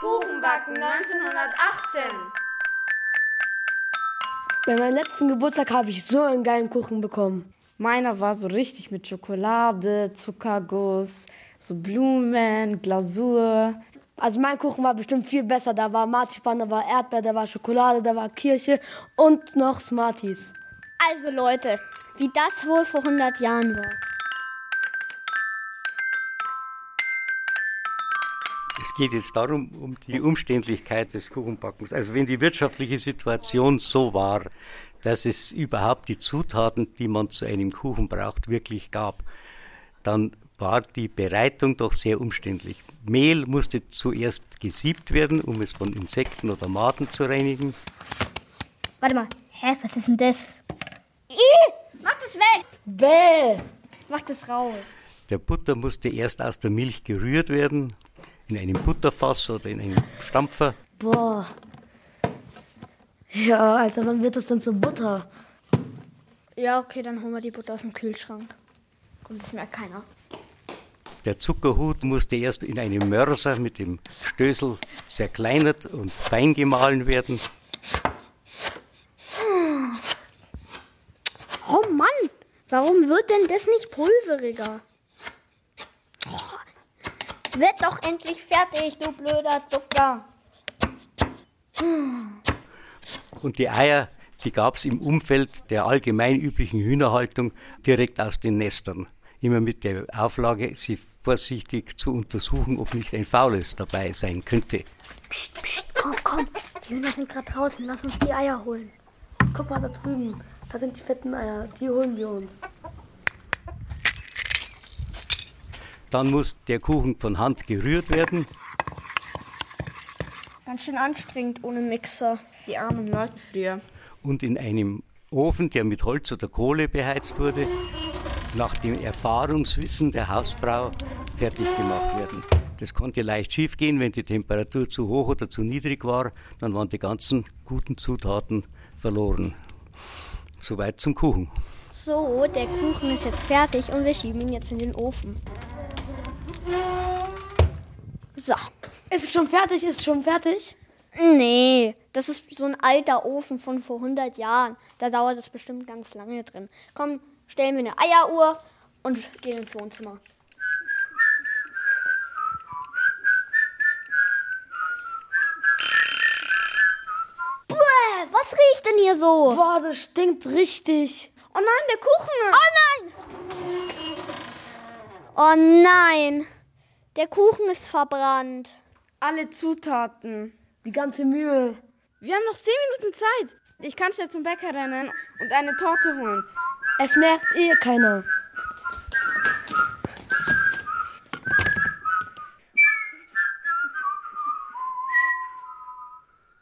Kuchenbacken 1918. Bei meinem letzten Geburtstag habe ich so einen geilen Kuchen bekommen. Meiner war so richtig mit Schokolade, Zuckerguss, so Blumen, Glasur. Also mein Kuchen war bestimmt viel besser. Da war Marzipan, da war Erdbeer, da war Schokolade, da war Kirche und noch Smarties. Also Leute, wie das wohl vor 100 Jahren war. Es geht jetzt darum, um die Umständlichkeit des Kuchenbackens. Also wenn die wirtschaftliche Situation so war, dass es überhaupt die Zutaten, die man zu einem Kuchen braucht, wirklich gab, dann war die Bereitung doch sehr umständlich. Mehl musste zuerst gesiebt werden, um es von Insekten oder Maden zu reinigen. Warte mal, was ist denn das? Mach das weg! Bäh! Mach das raus. Der Butter musste erst aus der Milch gerührt werden, in einem Butterfass oder in einem Stampfer. Boah. Ja, Alter, wann wird das denn zur Butter? Ja, okay, dann holen wir die Butter aus dem Kühlschrank. Kommt, das merkt keiner. Der Zuckerhut musste erst in einem Mörser mit dem Stößel zerkleinert und fein gemahlen werden. Oh Mann, warum wird denn das nicht pulveriger? Oh, wird doch endlich fertig, du blöder Zucker. Und die Eier, die gab es im Umfeld der allgemein üblichen Hühnerhaltung direkt aus den Nestern. Immer mit der Auflage, sie vorsichtig zu untersuchen, ob nicht ein Faules dabei sein könnte. Psst, komm, die Hühner sind gerade draußen, lass uns die Eier holen. Guck mal da drüben, da sind die fetten Eier, die holen wir uns. Dann muss der Kuchen von Hand gerührt werden. Ganz schön anstrengend ohne Mixer. Die armen Leute früher. Und in einem Ofen, der mit Holz oder Kohle beheizt wurde, nach dem Erfahrungswissen der Hausfrau fertig gemacht werden. Das konnte leicht schief gehen, wenn die Temperatur zu hoch oder zu niedrig war, dann waren die ganzen guten Zutaten verloren. Soweit zum Kuchen. So, der Kuchen ist jetzt fertig und wir schieben ihn jetzt in den Ofen. So. Ist es schon fertig? Ist es schon fertig? Nee, das ist so ein alter Ofen von vor 100 Jahren. Da dauert es bestimmt ganz lange drin. Komm, stellen wir eine Eieruhr und gehen ins Wohnzimmer. Buh, was riecht denn hier so? Boah, das stinkt richtig. Oh nein, der Kuchen! Oh nein, der Kuchen ist verbrannt. Alle Zutaten. Die ganze Mühe. Wir haben noch 10 Minuten Zeit. Ich kann schnell zum Bäcker rennen und eine Torte holen. Es merkt keiner.